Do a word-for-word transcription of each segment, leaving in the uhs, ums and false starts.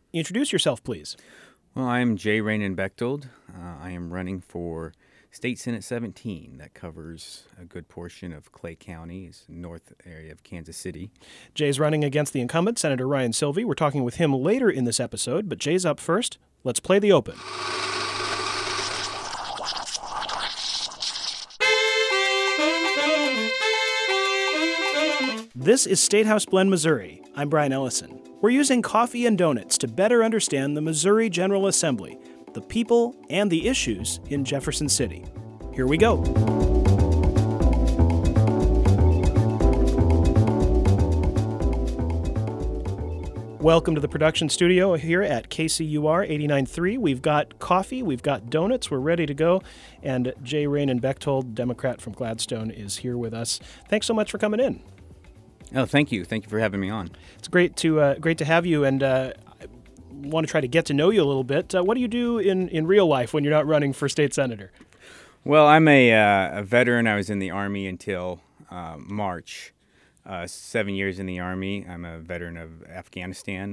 Introduce yourself, please. Well, I'm Jay Rainin Bechtold. Uh, I am running for State Senate seventeen. That covers a good portion of Clay County, it's north area of Kansas City. Jay's running against the incumbent, Senator Ryan Silvey. We're talking with him later in this episode, but Jay's up first. Let's play the open. This is State House Blend, Missouri. I'm Brian Ellison. We're using coffee and donuts to better understand the Missouri General Assembly, the people and the issues in Jefferson City. Here we go. Welcome to the production studio here at K C U R eighty-nine point three. We've got coffee, we've got donuts, we're ready to go. And Jay Rainin Bechtold, Democrat from Gladstone, is here with us. Thanks so much for coming in. Oh, thank you. Thank you for having me on. It's great to uh, great to have you, and uh, I want to try to get to know you a little bit. Uh, what do you do in, in real life when you're not running for state senator? Well, I'm a, uh, a veteran. I was in the Army until uh, March. Uh, seven years in the Army. I'm a veteran of Afghanistan.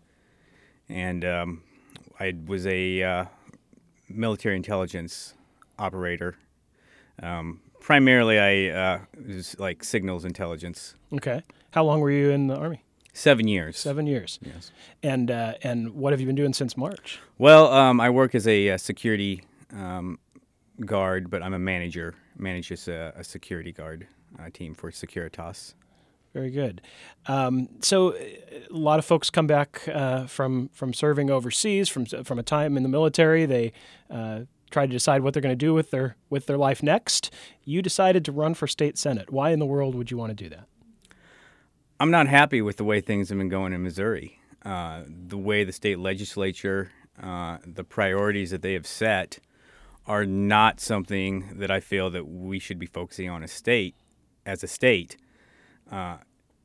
And um, I was a uh, military intelligence operator. Um, primarily, I uh, was like signals intelligence. Okay. How long were you in the Army? Seven years. Seven years. Yes. And uh, and what have you been doing since March? Well, um, I work as a, uh security um, guard, but I'm a manager. Manage just a, a security guard uh, team for Securitas. Very good. Um, so a lot of folks come back uh, from from serving overseas, from from a time in the military. They uh, try to decide what they're going to do with their with their life next. You decided to run for state senate. Why in the world would you want to do that? I'm not happy with the way things have been going in Missouri. Uh, the way the state legislature, uh, the priorities that they have set are not something that I feel that we should be focusing on as state, as a state. Uh,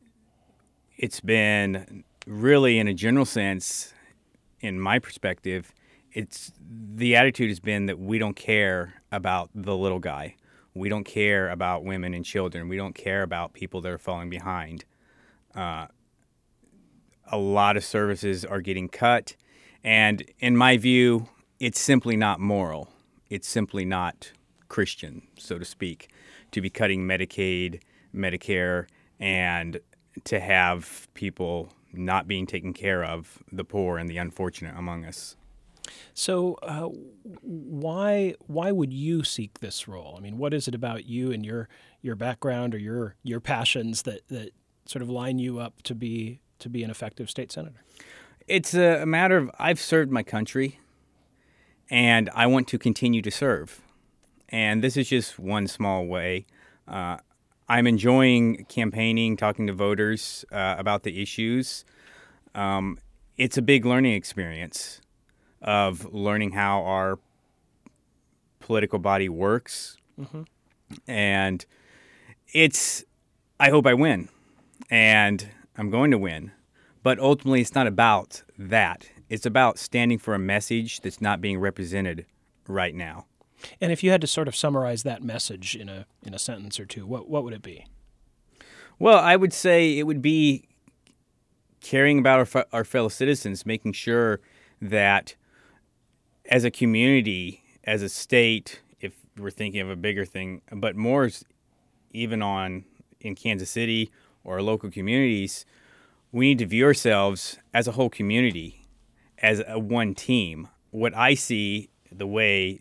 it's been really, in a general sense, in my perspective, it's the attitude has been that we don't care about the little guy. We don't care about women and children. We don't care about people that are falling behind. Uh, a lot of services are getting cut, and in my view, it's simply not moral. It's simply not Christian, so to speak, to be cutting Medicaid, Medicare, and to have people not being taken care of, the poor and the unfortunate among us. So uh, why why would you seek this role? I mean, what is it about you and your your background or your your passions that, that sort of line you up to be to be an effective state senator? It's a matter of I've served my country, and I want to continue to serve. And this is just one small way. Uh, I'm enjoying campaigning, talking to voters uh, about the issues. Um, it's a big learning experience of learning how our political body works. Mm-hmm. And it's, I hope I win. And I'm going to win. But ultimately, it's not about that. It's about standing for a message that's not being represented right now. And if you had to sort of summarize that message in a in a sentence or two, what what would it be? Well, I would say it would be caring about our, our fellow citizens, making sure that as a community, as a state, if we're thinking of a bigger thing, but more even on in Kansas City or our local communities, we need to view ourselves as a whole community, as a one team. What I see, the way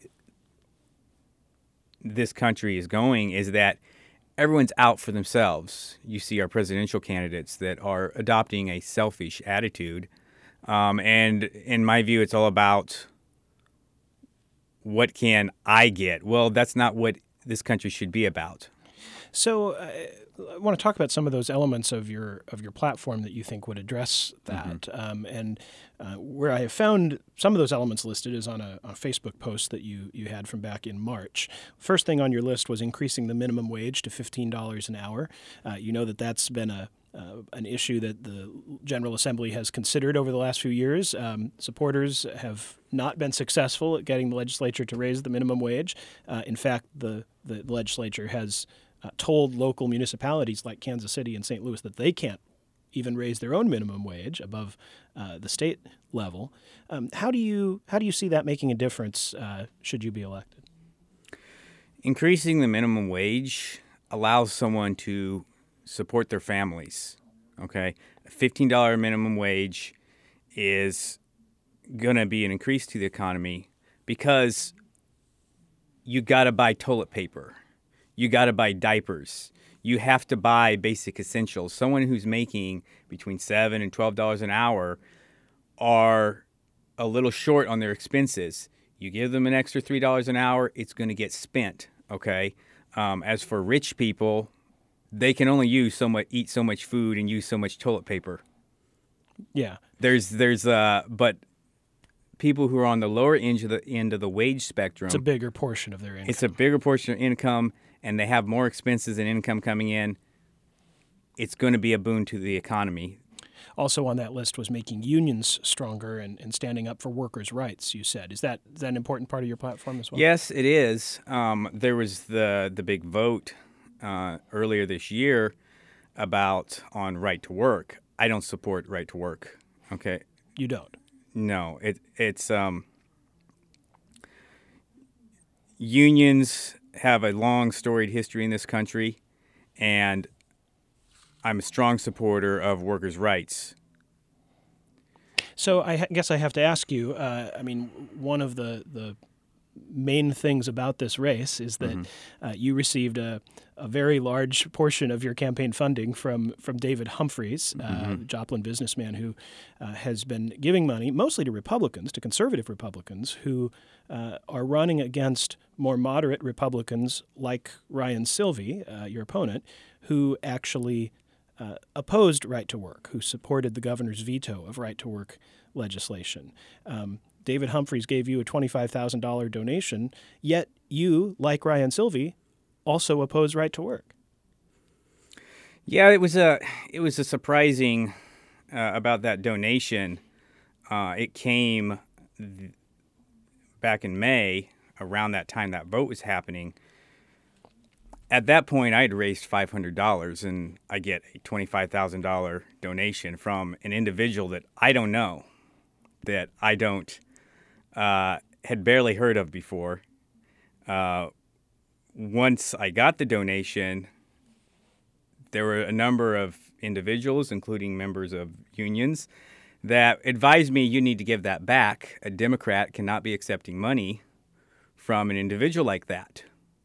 this country is going, is that everyone's out for themselves. You see our presidential candidates that are adopting a selfish attitude. Um, and in my view, it's all about what can I get? Well, that's not what this country should be about. So uh, I want to talk about some of those elements of your of your platform that you think would address that. Mm-hmm. Um, and uh, where I have found some of those elements listed is on a, a Facebook post that you, you had from back in March. First thing on your list was increasing the minimum wage to fifteen dollars an hour. Uh, you know that that's been a Uh, an issue that the General Assembly has considered over the last few years. Um, supporters have not been successful at getting the legislature to raise the minimum wage. Uh, in fact, the, the legislature has uh, told local municipalities like Kansas City and Saint Louis that they can't even raise their own minimum wage above uh, the state level. Um, how do you how do you see that making a difference uh, should you be elected? Increasing the minimum wage allows someone to support their families. Okay, a fifteen dollars minimum wage is going to be an increase to the economy because you got to buy toilet paper. You got to buy diapers. You have to buy basic essentials. Someone who's making between seven and twelve dollars an hour are a little short on their expenses. You give them an extra three dollars an hour, it's going to get spent, okay? Um, as for rich people, they can only use so much, eat so much food and use so much toilet paper. Yeah. There's, there's, uh, but people who are on the lower end of the end of the wage spectrum, it's a bigger portion of their income. It's a bigger portion of income, and they have more expenses and income coming in. It's going to be a boon to the economy. Also on that list was making unions stronger and, and standing up for workers' rights, you said. Is that is that an important part of your platform as well? Yes, it is. Um, there was the, the big vote uh, earlier this year about on right to work. I don't support right to work, okay? You don't? No. It, it's um, unions have a long, storied history in this country, and I'm a strong supporter of workers' rights. So I ha- guess I have to ask you, uh, I mean, one of the, the main things about this race is that mm-hmm. uh, you received a, a very large portion of your campaign funding from, from David Humphreys, mm-hmm. uh, the Joplin businessman who uh, has been giving money mostly to Republicans, to conservative Republicans, who uh, are running against more moderate Republicans like Ryan Silvey, uh, your opponent, who actually Uh, opposed right to work, who supported the governor's veto of right to work legislation. Um, David Humphreys gave you a twenty-five thousand dollars donation, yet you, like Ryan Silvey, also oppose right to work. Yeah, it was a it was a surprising uh, about that donation. Uh, it came th- back in May, around that time that vote was happening. At that point, I had raised five hundred dollars, and I get a twenty-five thousand dollars donation from an individual that I don't know, that I don't, uh, had barely heard of before. Uh, once I got the donation, there were a number of individuals, including members of unions, that advised me you need to give that back. A Democrat cannot be accepting money from an individual like that.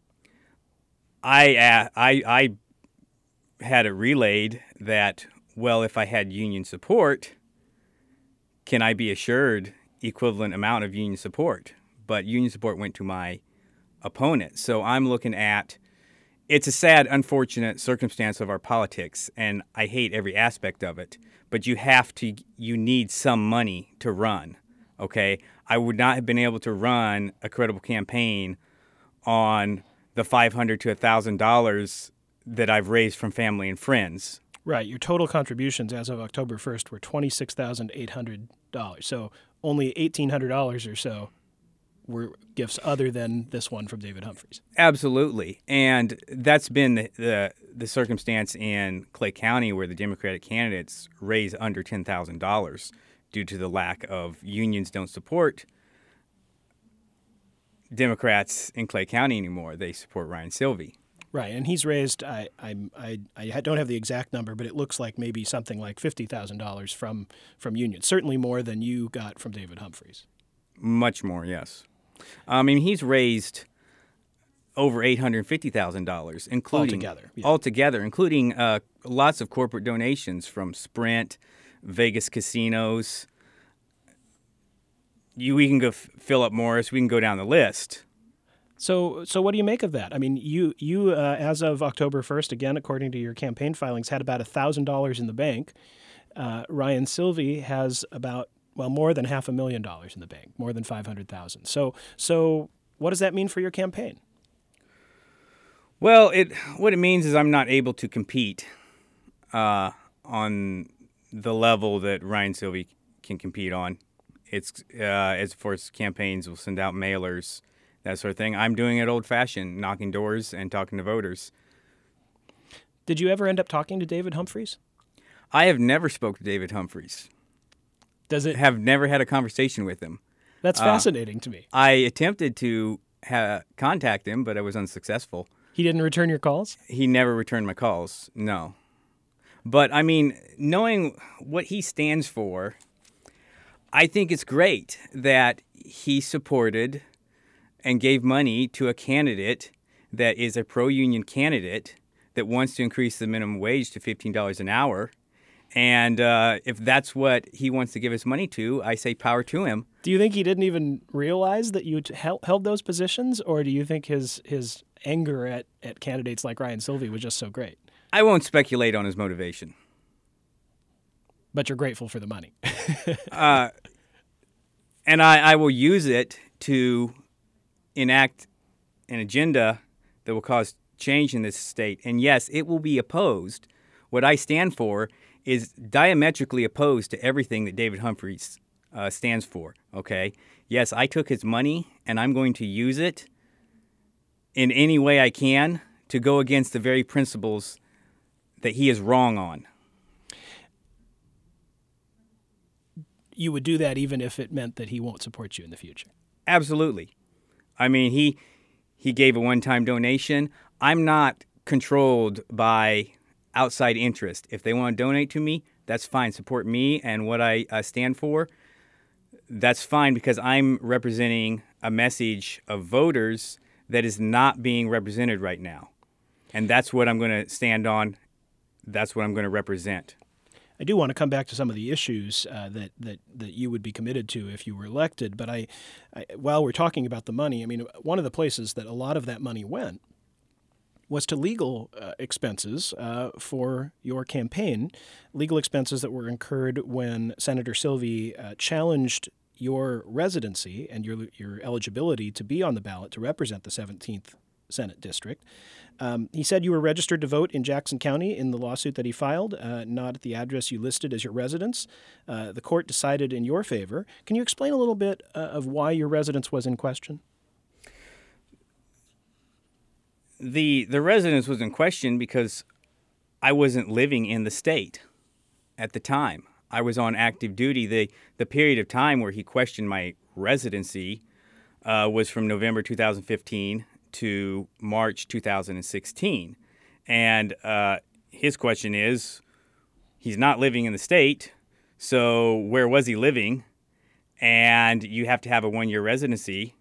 I, uh, I I had it relayed that, well, if I had union support, can I be assured equivalent amount of union support? But union support went to my opponent. So I'm looking at, it's a sad, unfortunate circumstance of our politics, and I hate every aspect of it. But you have to, you need some money to run, okay? I would not have been able to run a credible campaign on the five hundred dollars to one thousand dollars that I've raised from family and friends. Right. Your total contributions as of October first were twenty-six thousand eight hundred dollars. So only eighteen hundred dollars or so were gifts other than this one from David Humphreys. Absolutely. And that's been the, the, the circumstance in Clay County, where the Democratic candidates raise under ten thousand dollars due to the lack of unions don't support Democrats in Clay County anymore. They support Ryan Silvey. Right, and he's raised, I I I, I don't have the exact number, but it looks like maybe something like fifty thousand dollars from, from unions, certainly more than you got from David Humphreys. Much more, yes. I mean, he's raised over eight hundred fifty thousand dollars, including altogether, yeah. altogether, including uh, lots of corporate donations from Sprint, Vegas casinos. You, we can go f- Philip Morris. We can go down the list. So, so what do you make of that? I mean, you, you uh, as of October first, again, according to your campaign filings, had about one thousand dollars in the bank. Uh, Ryan Silvey has about, well, more than half a million dollars in the bank, more than five hundred thousand dollars. So, so what does that mean for your campaign? Well, it what it means is I'm not able to compete uh, on the level that Ryan Silvey can compete on. It's uh, as far as campaigns, we'll send out mailers, that sort of thing. I'm doing it old-fashioned, knocking doors and talking to voters. Did you ever end up talking to David Humphreys? I have never spoke to David Humphreys. Does it? Have never had a conversation with him. That's fascinating uh, to me. I attempted to ha- contact him, but I was unsuccessful. He didn't return your calls? He never returned my calls, no. But, I mean, knowing what he stands for, I think it's great that he supported and gave money to a candidate that is a pro-union candidate that wants to increase the minimum wage to fifteen dollars an hour. And uh, if that's what he wants to give his money to, I say power to him. Do you think he didn't even realize that you held those positions, or do you think his his anger at, at candidates like Ryan Silvey was just so great? I won't speculate on his motivation. But you're grateful for the money. uh, and I, I will use it to enact an agenda that will cause change in this state. And yes, it will be opposed. What I stand for is diametrically opposed to everything that David Humphreys uh, stands for, okay? Yes, I took his money, and I'm going to use it in any way I can to go against the very principles that he is wrong on. You would do that even if it meant that he won't support you in the future? Absolutely. I mean, he he gave a one-time donation. I'm not controlled by outside interest. If they want to donate to me, that's fine. Support me and what I uh, stand for. That's fine, because I'm representing a message of voters that is not being represented right now. And that's what I'm going to stand on. That's what I'm going to represent. I do want to come back to some of the issues uh, that, that, that you would be committed to if you were elected. But I, I, while we're talking about the money, I mean, one of the places that a lot of that money went was to legal uh, expenses uh, for your campaign, legal expenses that were incurred when Senator Silvey uh, challenged your residency and your your eligibility to be on the ballot to represent the seventeenth Senate District. Um, he said you were registered to vote in Jackson County in the lawsuit that he filed, uh, not at the address you listed as your residence. Uh, the court decided in your favor. Can you explain a little bit uh, of why your residence was in question? The the residence was in question because I wasn't living in the state at the time. I was on active duty. The the period of time where he questioned my residency uh, was from November two thousand fifteen to March two thousand sixteen. And uh, his question is, he's not living in the state, so where was he living? And you have to have a one-year residency.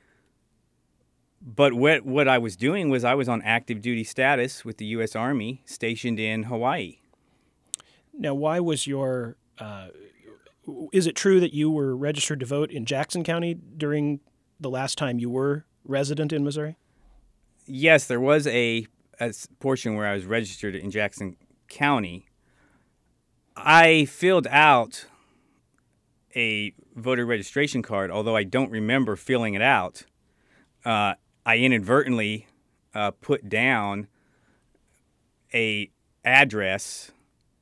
But what what I was doing was I was on active duty status with the U S Army stationed in Hawaii. Now, why was your uh, – is it true that you were registered to vote in Jackson County during the last time you were resident in Missouri? Yes, there was a, a portion where I was registered in Jackson County. I filled out a voter registration card, although I don't remember filling it out. Uh, I inadvertently uh, put down a address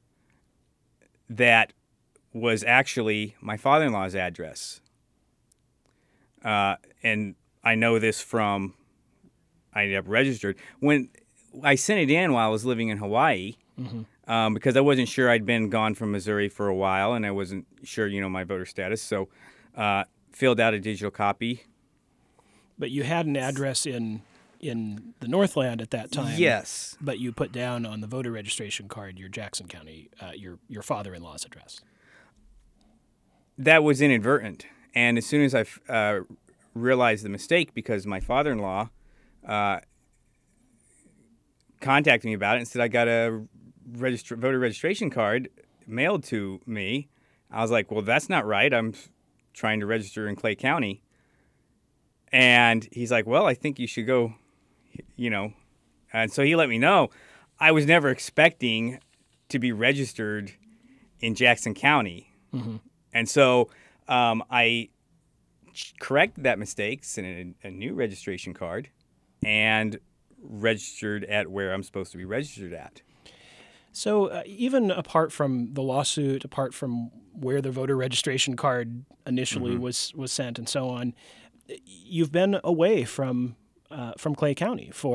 that was actually my father-in-law's address. Uh, and I know this from, I ended up registered. When I sent it in while I was living in Hawaii, mm-hmm. um, because I wasn't sure, I'd been gone from Missouri for a while, and I wasn't sure, you know, my voter status. So uh, filled out a digital copy. But you had an address in in the Northland at that time. Yes. But you put down on the voter registration card your Jackson County, uh, your your father-in-law's address. That was inadvertent. And as soon as I uh, realized the mistake, because my father-in-law uh, contacted me about it and said I got a register- voter registration card mailed to me, I was like, well, that's not right. I'm trying to register in Clay County. And he's like, well, I think you should go, you know. And so he let me know. I was never expecting to be registered in Jackson County. Mm-hmm. And so um, I corrected that mistake, sent a, a new registration card, and registered at where I'm supposed to be registered at. So uh, even apart from the lawsuit, apart from where the voter registration card initially mm-hmm. was, was sent and so on, you've been away from uh, from Clay County for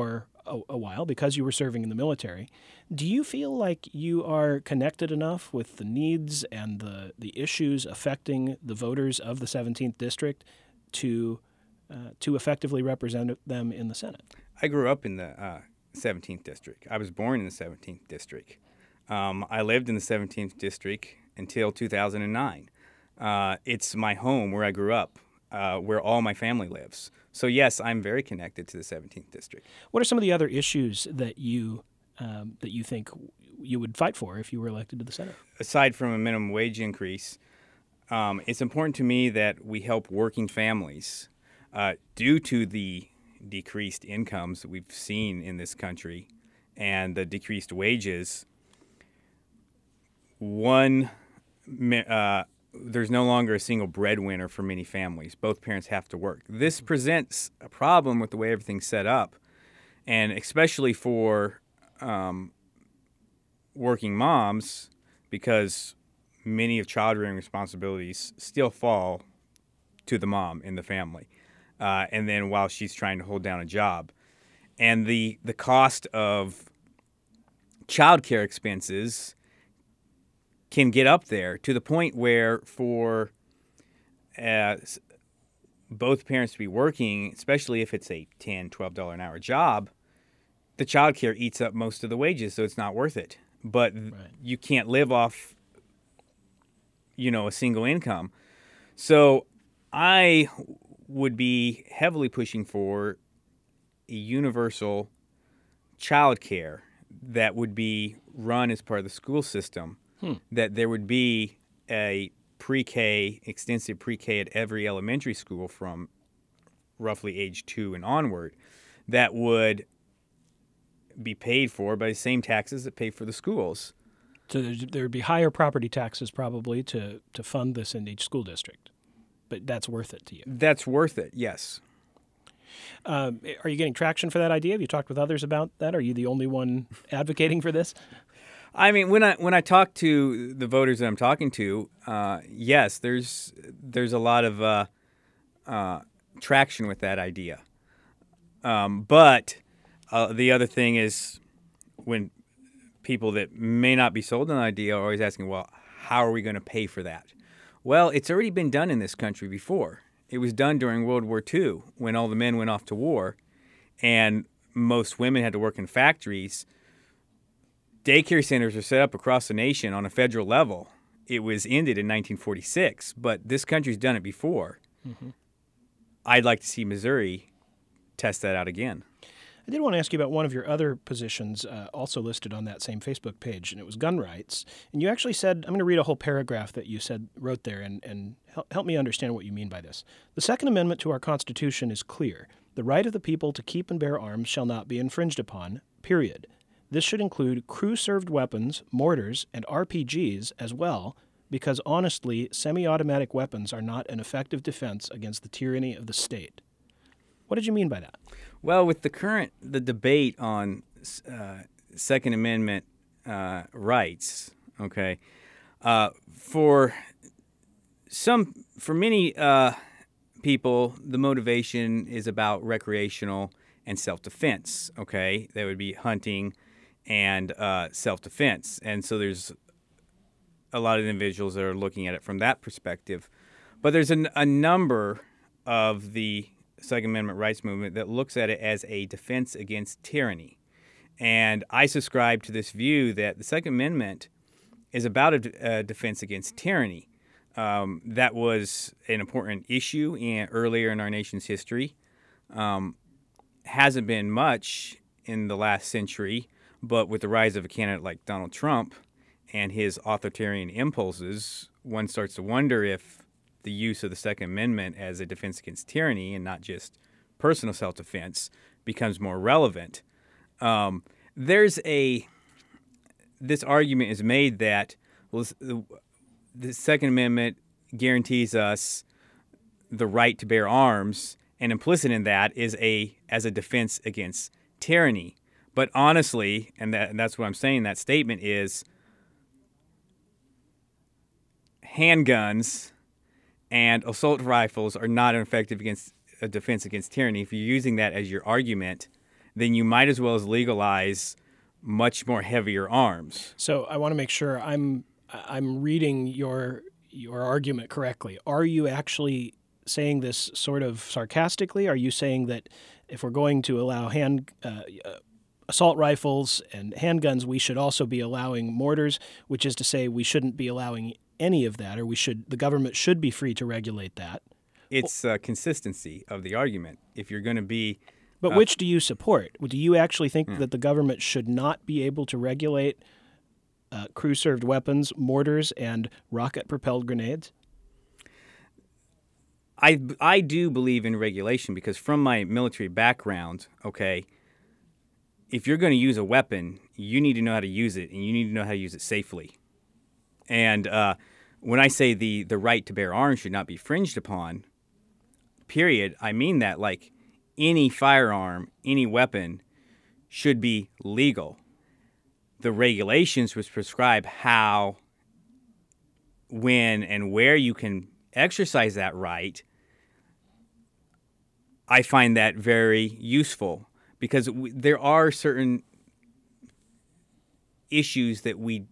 a, a while because you were serving in the military. Do you feel like you are connected enough with the needs and the, the issues affecting the voters of the seventeenth District to uh, to effectively represent them in the Senate? I grew up in the uh, seventeenth District. I was born in the seventeenth District. Um, I lived in the seventeenth District until two thousand nine. Uh, it's my home where I grew up, uh, where all my family lives. So yes, I'm very connected to the seventeenth District. What are some of the other issues that you um, that you think you would fight for if you were elected to the Senate? Aside from a minimum wage increase, um, it's important to me that we help working families. Uh, due to the decreased incomes that we've seen in this country and the decreased wages, one uh, there's no longer a single breadwinner for many families. Both parents have to work. This presents a problem with the way everything's set up, and especially for um, working moms, because many of child-rearing responsibilities still fall to the mom in the family, uh, and then while she's trying to hold down a job. And the, the cost of childcare expenses can get up there to the point where for uh, both parents to be working, especially if it's a ten dollars, twelve dollars an hour job, the child care eats up most of the wages, so it's not worth it. But right. you can't live off, you know, a single income. So I would be heavily pushing for a universal child care that would be run as part of the school system. Hmm. That there would be a pre-K, extensive pre-K at every elementary school from roughly age two and onward that would be paid for by the same taxes that pay for the schools. So there would be higher property taxes probably to, to fund this in each school district, but that's worth it to you. That's worth it, yes. Um, are you getting traction for that idea? Have you talked with others about that? Are you the only one advocating for this? I mean, when I when I talk to the voters that I'm talking to, uh, yes, there's there's a lot of uh, uh, traction with that idea. Um, but uh, the other thing is, when people that may not be sold on the idea are always asking, well, how are we going to pay for that? Well, it's already been done in this country before. It was done during World War Two when all the men went off to war, and most women had to work in factories. Daycare centers are set up across the nation on a federal level. It was ended in nineteen forty-six, but this country's done it before. Mm-hmm. I'd like to see Missouri test that out again. I did want to ask you about one of your other positions uh, also listed on that same Facebook page, and it was gun rights. And you actually said, I'm going to read a whole paragraph that you said wrote there and, and help, help me understand what you mean by this. The Second Amendment to our Constitution is clear. The right of the people to keep and bear arms shall not be infringed upon, period. This should include crew-served weapons, mortars, and R P Gs as well, because honestly, semi-automatic weapons are not an effective defense against the tyranny of the state. What did you mean by that? Well, with the current the debate on uh, Second Amendment uh, rights, okay, uh, for some for many uh, people, the motivation is about recreational and self-defense. Okay, that would be hunting and uh, self-defense. And so there's a lot of individuals that are looking at it from that perspective. But there's an, a number of the Second Amendment rights movement that looks at it as a defense against tyranny. And I subscribe to this view that the Second Amendment is about a, a defense against tyranny. Um, that was an important issue in, earlier in our nation's history. Um, hasn't been much in the last century. But with the rise of a candidate like Donald Trump and his authoritarian impulses, one starts to wonder if the use of the Second Amendment as a defense against tyranny and not just personal self-defense becomes more relevant. Um, there's a this argument is made that well, the, the Second Amendment guarantees us the right to bear arms, and implicit in that is a as a defense against tyranny. But honestly, and, that, and that's what I'm saying, that statement is handguns and assault rifles are not effective against a defense against tyranny. If you're using that as your argument, then you might as well as legalize much more heavier arms. So I want to make sure I'm I'm reading your your argument correctly. Are you actually saying this sort of sarcastically? Are you saying that if we're going to allow hand uh, assault rifles and handguns, we should also be allowing mortars, which is to say we shouldn't be allowing any of that, or we should the government should be free to regulate that? It's uh, consistency of the argument. If you're going to be... But uh, which do you support? Do you actually think hmm. that the government should not be able to regulate uh, crew-served weapons, mortars, and rocket-propelled grenades? I, I do believe in regulation because from my military background, okay, if you're going to use a weapon, you need to know how to use it, and you need to know how to use it safely. And uh, when I say the, the right to bear arms should not be infringed upon, period, I mean that like any firearm, any weapon should be legal. The regulations which prescribe how, when, and where you can exercise that right, I find that very useful because we, there are certain issues that we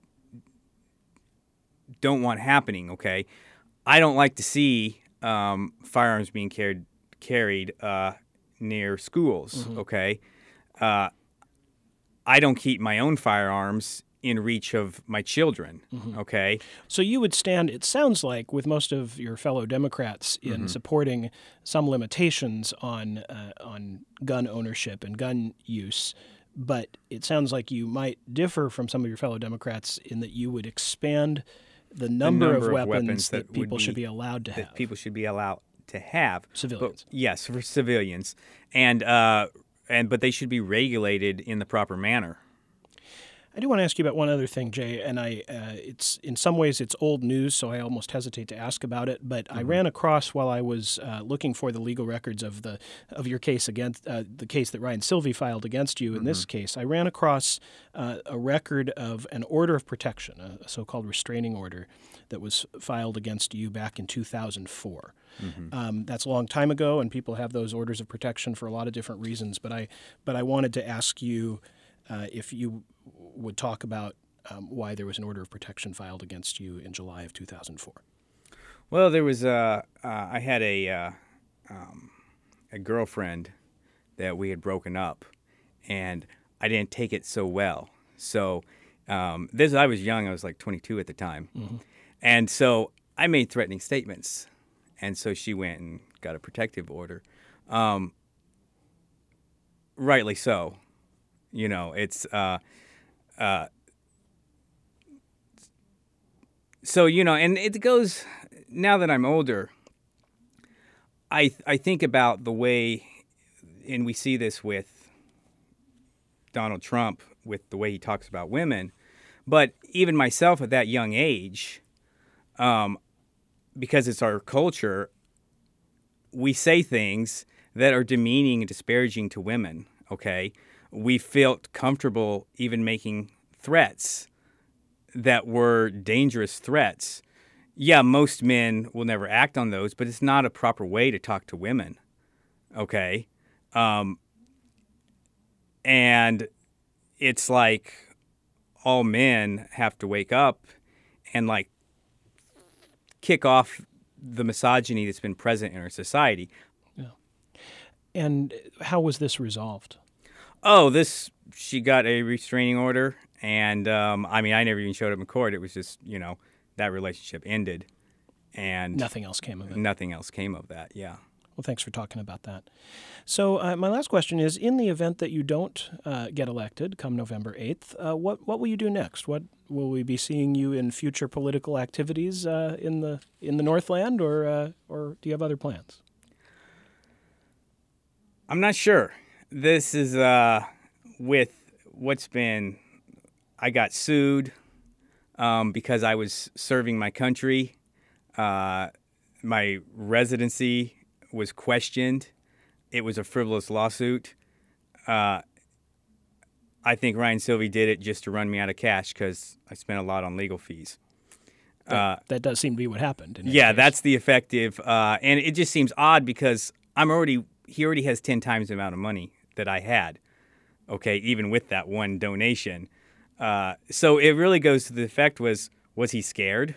don't want happening, okay? I don't like to see um, firearms being carried carried uh, near schools, mm-hmm. okay? Uh, I don't keep my own firearms in reach of my children, mm-hmm. okay? So you would stand, it sounds like, with most of your fellow Democrats in mm-hmm. supporting some limitations on uh, on gun ownership and gun use, but it sounds like you might differ from some of your fellow Democrats in that you would expand the number, the number of, of weapons, weapons that, that people be, should be allowed to that have. people should be allowed to have. Civilians. But, yes, for civilians. And uh, and but they should be regulated in the proper manner. I do want to ask you about one other thing, Jay, and I uh, it's in some ways it's old news, so I almost hesitate to ask about it. But mm-hmm. I ran across while I was uh, looking for the legal records of the of your case against uh, the case that Ryan Silvey filed against you. In mm-hmm. this case, I ran across uh, a record of an order of protection, a, a so-called restraining order, that was filed against you back in two thousand four. Mm-hmm. Um, that's a long time ago, and people have those orders of protection for a lot of different reasons. But I but I wanted to ask you uh, if you would talk about um, why there was an order of protection filed against you in July of two thousand four. Well, there was uh, uh, I had a uh, um, a girlfriend that we had broken up, and I didn't take it so well. So um, this I was young; I was like twenty-two at the time, mm-hmm. and so I made threatening statements, and so she went and got a protective order. Um, rightly so, you know. It's uh, Uh, so, you know, and it goes, now that I'm older, I I think about the way, and we see this with Donald Trump, with the way he talks about women, but even myself at that young age, um, because it's our culture, we say things that are demeaning and disparaging to women, okay? We felt comfortable even making threats that were dangerous threats. Yeah, most men will never act on those, but it's not a proper way to talk to women, okay? Um, and it's like all men have to wake up and, like, kick off the misogyny that's been present in our society. Yeah. And how was this resolved? Oh, this, she got a restraining order, and, um, I mean, I never even showed up in court. It was just, you know, that relationship ended, and... Nothing else came of it. Nothing else came of that, yeah. Well, thanks for talking about that. So uh, my last question is, in the event that you don't uh, get elected come November eighth, uh, what what will you do next? What will we be seeing you in future political activities uh, in the in the Northland, or uh, or do you have other plans? I'm not sure. This is uh, with what's been, I got sued um, because I was serving my country. Uh, my residency was questioned. It was a frivolous lawsuit. Uh, I think Ryan Silvey did it just to run me out of cash because I spent a lot on legal fees. That, uh, that does seem to be what happened. In yeah, case. That's the effective. Uh, and it just seems odd because I'm already he already has ten times the amount of money that I had. okay, even with that one donation. Uh, so it really goes to the effect was, was he scared?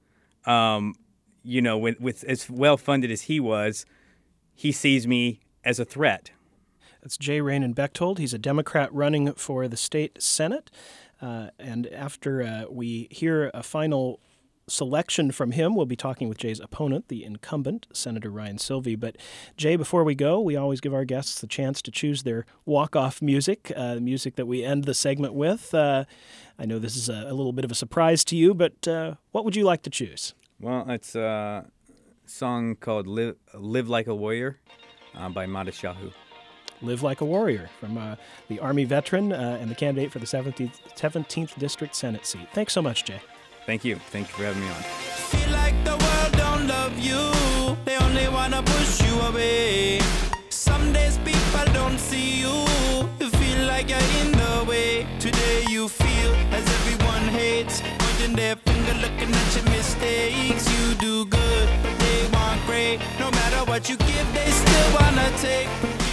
Um, you know, with, with as well-funded as he was, he sees me as a threat. That's Jay Rainin Bechtold. He's a Democrat running for the state Senate. Uh, and after uh, we hear a final selection from him, we'll be talking with Jay's opponent, the incumbent, Senator Ryan Silvey. But, Jay, before we go, we always give our guests the chance to choose their walk-off music, uh, the music that we end the segment with. Uh, I know this is a, a little bit of a surprise to you, but uh, what would you like to choose? Well, it's a song called Live, Live Like a Warrior uh, by Mata Shahu. Live Like a Warrior from uh, the Army veteran uh, and the candidate for the seventeenth, seventeenth District Senate seat. Thanks so much, Jay. Thank you. Thank you for having me on. Feel like the world don't love you. They only want to push you away. Some days people don't see you. You feel like you're in the way. Today you feel as everyone hates. Pointing their finger, looking at your mistakes. You do good, but they want great. No matter what you give, they still want to take.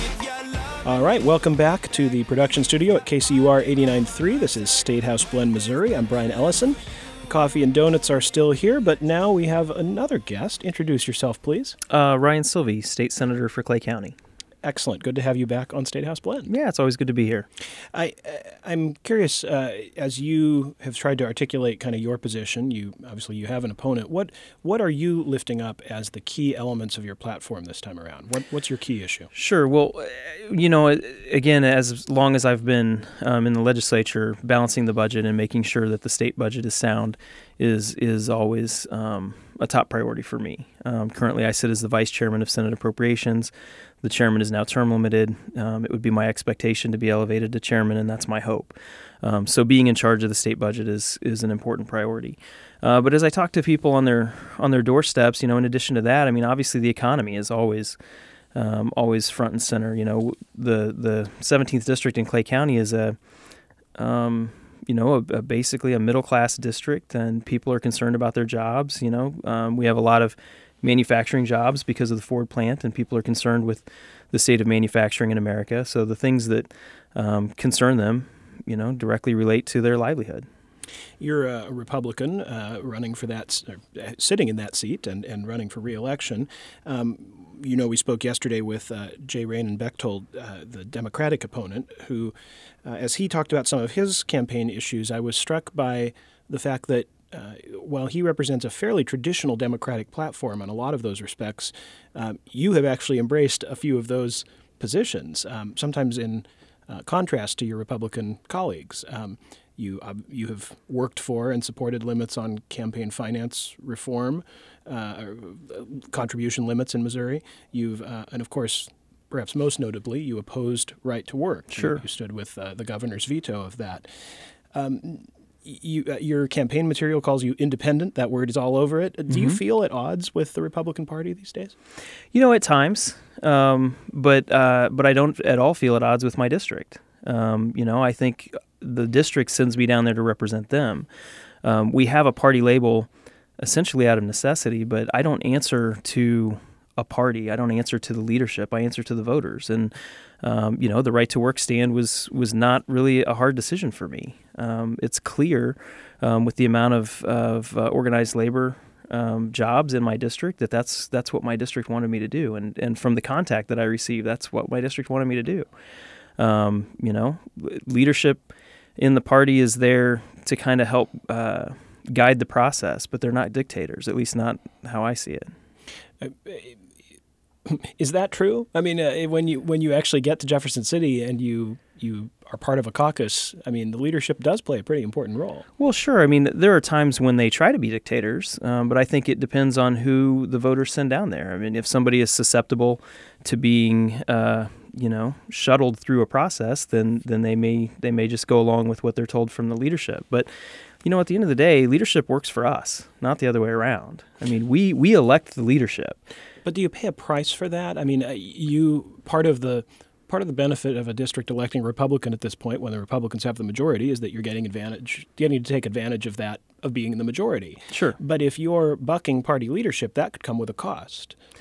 All right, welcome back to the production studio at K C U R eighty-nine point three. This is State House Blend, Missouri. I'm Brian Ellison. The coffee and donuts are still here, but now we have another guest. Introduce yourself, please. Uh, Ryan Silvey, State Senator for Clay County. Excellent. Good to have you back on State House Blend. Yeah, it's always good to be here. I, I'm curious, uh, as you have tried to articulate kind of your position, you obviously you have an opponent. What what are you lifting up as the key elements of your platform this time around? What What's your key issue? Sure. Well, you know, again, as long as I've been um, in the legislature, balancing the budget and making sure that the state budget is sound is is always um, a top priority for me. Um, currently, I sit as the vice chairman of Senate Appropriations. The chairman is now term limited. Um, it would be my expectation to be elevated to chairman, and that's my hope. Um, so being in charge of the state budget is is an important priority. Uh, but as I talk to people on their on their doorsteps, you know, in addition to that, I mean, obviously the economy is always um, always front and center. You know, the the seventeenth district in Clay County is a um, you know, a, a basically a middle class district, and people are concerned about their jobs. You know, um, we have a lot of manufacturing jobs because of the Ford plant, and people are concerned with the state of manufacturing in America. So the things that um, concern them, you know, directly relate to their livelihood. You're a Republican uh, running for that, uh, sitting in that seat and, and running for re-election. Um, you know, we spoke yesterday with uh, Jay Rainin Bechtold, uh, the Democratic opponent, who, uh, as he talked about some of his campaign issues, I was struck by the fact that Uh, while he represents a fairly traditional Democratic platform in a lot of those respects, um, you have actually embraced a few of those positions, um, sometimes in uh, contrast to your Republican colleagues. Um, you uh, you have worked for and supported limits on campaign finance reform, uh, contribution limits in Missouri. You've uh, and of course, perhaps most notably, you opposed right to work. Sure, you, you stood with uh, the governor's veto of that. Um, You, uh, your campaign material calls you independent. That word is all over it. Do mm-hmm. you feel at odds with the Republican Party these days? You know, at times, um, but uh, but I don't at all feel at odds with my district. Um, you know, I think the district sends me down there to represent them. Um, we have a party label essentially out of necessity, but I don't answer to a party. I don't answer to the leadership. I answer to the voters. And Um, you know, the right to work stand was was not really a hard decision for me. Um, it's clear um, with the amount of, of uh, organized labor um, jobs in my district that that's that's what my district wanted me to do. And and from the contact that I received, that's what my district wanted me to do. Um, you know, leadership in the party is there to kind of help uh, guide the process, but they're not dictators, at least not how I see it. Uh, Is that true? I mean, uh, when you when you actually get to Jefferson City and you you are part of a caucus, I mean, the leadership does play a pretty important role. Well, sure. I mean, there are times when they try to be dictators, um, but I think it depends on who the voters send down there. I mean, if somebody is susceptible to being, uh, you know, shuttled through a process, then then they may they may just go along with what they're told from the leadership. But you know, at the end of the day, leadership works for us, not the other way around. I mean, we we elect the leadership. But do you pay a price for that? I mean, you part of the part of the benefit of a district electing Republican at this point, when the Republicans have the majority, is that you're getting advantage, getting to take advantage of that, of being in the majority. Sure. But if you're bucking party leadership, that could come with a cost.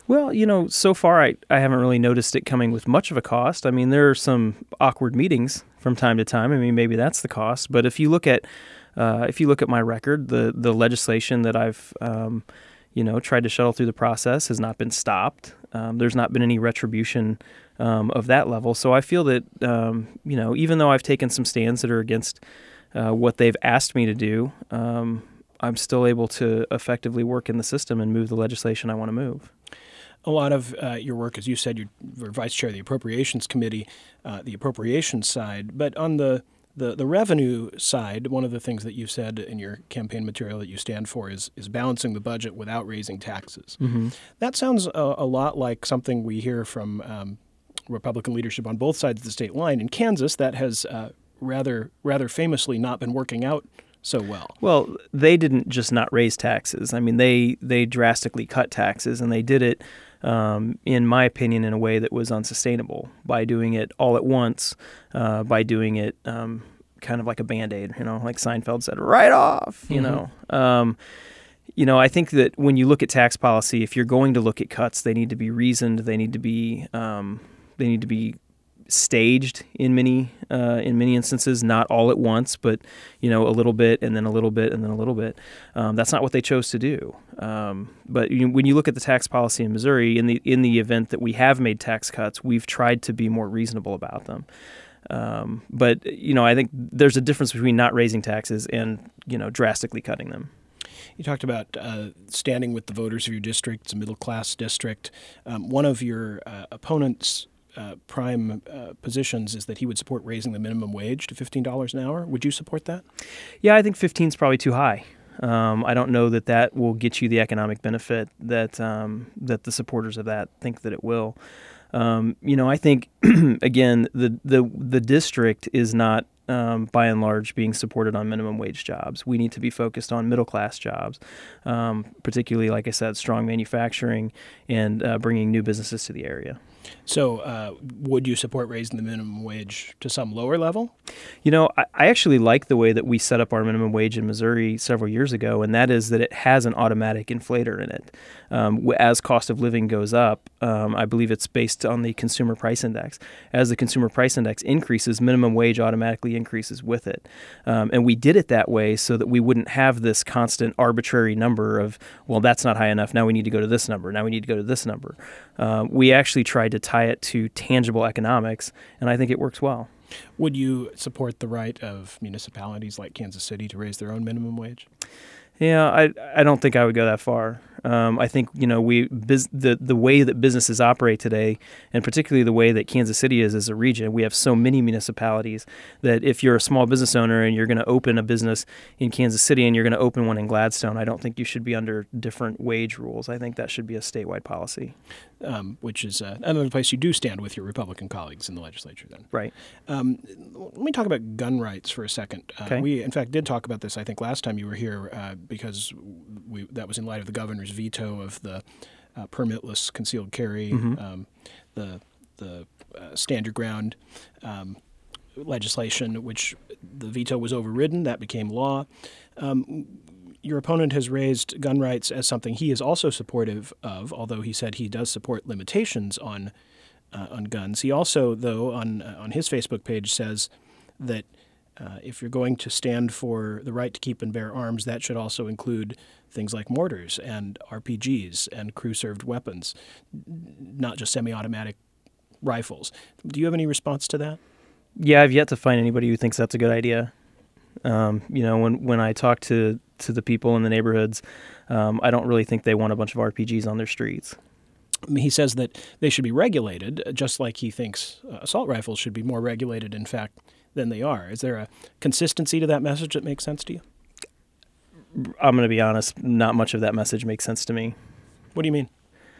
Well, you know, so far I, I haven't really noticed it coming with much of a cost. I mean, there are some awkward meetings from time to time. I mean, maybe that's the cost. But if you look at uh, if you look at my record, the the legislation that I've um, you know tried to shuttle through the process has not been stopped. Um, there's not been any retribution um, of that level. So I feel that um, you know even though I've taken some stands that are against uh, what they've asked me to do, um, I'm still able to effectively work in the system and move the legislation I want to move. A lot of uh, your work, as you said, you're, you're vice chair of the Appropriations Committee, uh, the appropriations side. But on the, the, the revenue side, one of the things that you said in your campaign material that you stand for is is balancing the budget without raising taxes. Mm-hmm. That sounds a, a lot like something we hear from um, Republican leadership on both sides of the state line. In Kansas, that has uh, rather rather famously not been working out so well. Well, they didn't just not raise taxes. I mean, they they drastically cut taxes, and they did it, um, in my opinion, in a way that was unsustainable by doing it all at once, uh, by doing it um, kind of like a Band-Aid, you know, like Seinfeld said, right off, you Mm-hmm. know. Um, you know, I think that when you look at tax policy, if you're going to look at cuts, they need to be reasoned. They need to be um, they need to be staged in many uh, in many instances, not all at once, but you know, a little bit and then a little bit and then a little bit. Um, that's not what they chose to do. Um, but you, when you look at the tax policy in Missouri, in the in the event that we have made tax cuts, we've tried to be more reasonable about them. Um, but you know, I think there's a difference between not raising taxes and you know drastically cutting them. You talked about uh, standing with the voters of your district. It's a middle-class district. Um, one of your uh, opponents' uh, prime uh, positions is that he would support raising the minimum wage to fifteen dollars an hour. Would you support that? Yeah, I think fifteen is probably too high. Um, I don't know that that will get you the economic benefit that um, that the supporters of that think that it will. Um, you know, I think again, the the the district is not um, by and large being supported on minimum wage jobs. We need to be focused on middle class jobs, um, particularly, like I said, strong manufacturing and uh, bringing new businesses to the area. So uh, would you support raising the minimum wage to some lower level? You know, I, I actually like the way that we set up our minimum wage in Missouri several years ago, and that is that it has an automatic inflator in it. Um, as cost of living goes up, um, I believe it's based on the consumer price index. As the consumer price index increases, minimum wage automatically increases with it. Um, and we did it that way so that we wouldn't have this constant arbitrary number of, well, that's not high enough, now we need to go to this number, now we need to go to this number. Uh, we actually tried to tie it to tangible economics, and I think it works well. Would you support the right of municipalities like Kansas City to raise their own minimum wage? Yeah, I I don't think I would go that far. Um, I think you know we biz, the the way that businesses operate today, and particularly the way that Kansas City is as a region, we have so many municipalities that if you're a small business owner and you're going to open a business in Kansas City and you're going to open one in Gladstone, I don't think you should be under different wage rules. I think that should be a statewide policy. Um, which is uh, another place you do stand with your Republican colleagues in the legislature then. Right. Um, let me talk about gun rights for a second. Uh, Okay. We, in fact, did talk about this, I think, last time you were here uh, because we, that was in light of the governor's veto of the uh, permitless concealed carry, Mhm. um, the, the uh, stand your ground um, legislation, which the veto was overridden. That became law. Um, Your opponent has raised gun rights as something he is also supportive of, although he said he does support limitations on uh, on guns. He also, though, on uh, on his Facebook page says that uh, if you're going to stand for the right to keep and bear arms, that should also include things like mortars and R P Gs and crew-served weapons, not just semi-automatic rifles. Do you have any response to that? Yeah, I've yet to find anybody who thinks that's a good idea. Um, you know, when when I talk to, to the people in the neighborhoods, um, I don't really think they want a bunch of R P Gs on their streets. He says that they should be regulated, just like he thinks uh, assault rifles should be more regulated, in fact, than they are. Is there a consistency to that message that makes sense to you? I'm going to be honest, not much of that message makes sense to me. What do you mean?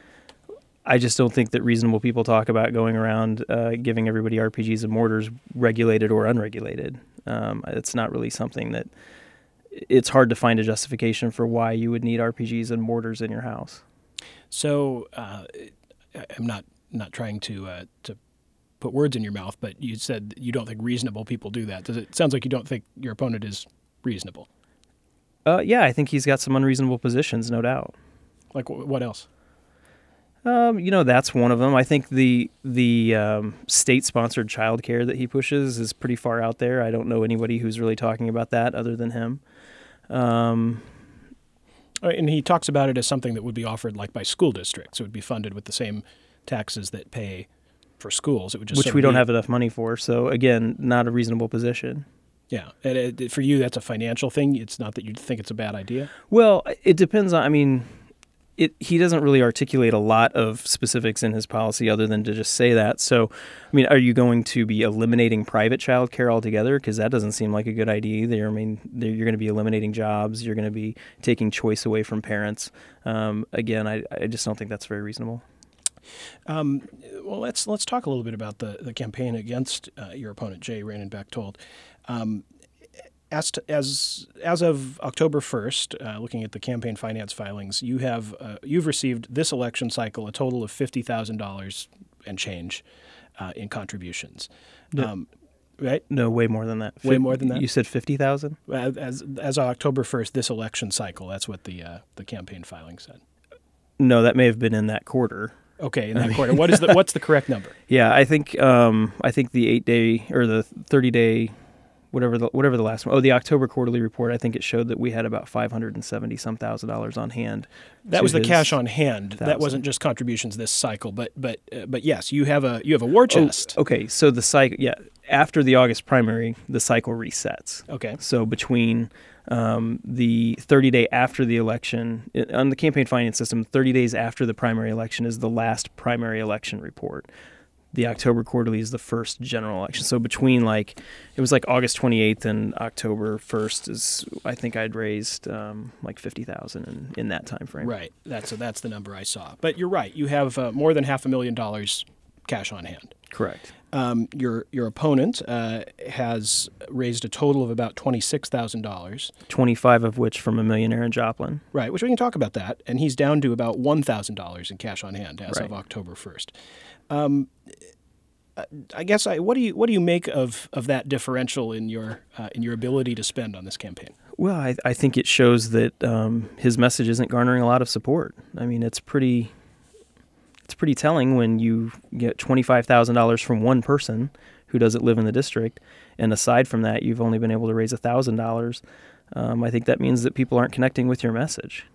I just don't think that reasonable people talk about going around uh, giving everybody R P Gs and mortars, regulated or unregulated. Um, it's not really something that it's hard to find a justification for why you would need R P Gs and mortars in your house. So uh, I'm not not trying to uh, to put words in your mouth, but you said you don't think reasonable people do that. Does it, it sounds like you don't think your opponent is reasonable. Uh, yeah, I think he's got some unreasonable positions, no doubt. Like wh- what else? Um, you know, that's one of them. I think the the um, state-sponsored childcare that he pushes is pretty far out there. I don't know anybody who's really talking about that other than him. Um, and he talks about it as something that would be offered like by school districts. It would be funded with the same taxes that pay for schools. It would just which sort of we don't be- have enough money for. So again, not a reasonable position. Yeah, and it, for you, that's a financial thing. It's not that you think it's a bad idea. Well, it depends on. I mean, it he doesn't really articulate a lot of specifics in his policy other than to just say that. So, I mean, are you going to be eliminating private child care altogether? Because that doesn't seem like a good idea either. I mean, you're going to be eliminating jobs. You're going to be taking choice away from parents. Um, again, I, I just don't think that's very reasonable. Um, well, let's let's talk a little bit about the, the campaign against uh, your opponent, Jay Ranin Bechtold. Um, as, to, as as of October first, uh, looking at the campaign finance filings, you have uh, you've received this election cycle a total of fifty thousand dollars and change uh, in contributions. No. Um, right? No, way more than that. Way more than that? You said fifty thousand? As as of October first, this election cycle, that's what the uh, the campaign filing said. No, that may have been in that quarter. Okay, in that quarter. What is the what's the correct number? Yeah, I think um, I think the eight day or the thirty day, whatever the whatever the last one. Oh, the October quarterly report. I think it showed that we had about five hundred and seventy some thousand dollars on hand. That to was the his cash on hand. thousand. That wasn't just contributions this cycle, but but uh, but yes, you have a you have a war chest. Oh, okay, so the cycle, yeah, after the August primary, the cycle resets. Okay. So between um, the thirty day after the election, it, on the campaign finance system, thirty days after the primary election is the last primary election report. The October quarterly is the first general election. So between like, it was like August twenty-eighth and October first is, I think I'd raised um, like fifty thousand in, in that time frame. Right. That's that's the number I saw. But you're right. You have uh, more than half a million dollars cash on hand. Correct. Um, your your opponent uh, has raised a total of about twenty-six thousand dollars. twenty-five of which from a millionaire in Joplin. Right, which we can talk about that. And he's down to about one thousand dollars in cash on hand as Right. of October first. Um, I guess I what do you what do you make of, of that differential in your uh, in your ability to spend on this campaign? Well, I, I think it shows that um, his message isn't garnering a lot of support. I mean, it's pretty it's pretty telling when you get twenty-five thousand dollars from one person who doesn't live in the district, and aside from that, you've only been able to raise one thousand dollars. Um, I think that means that people aren't connecting with your message.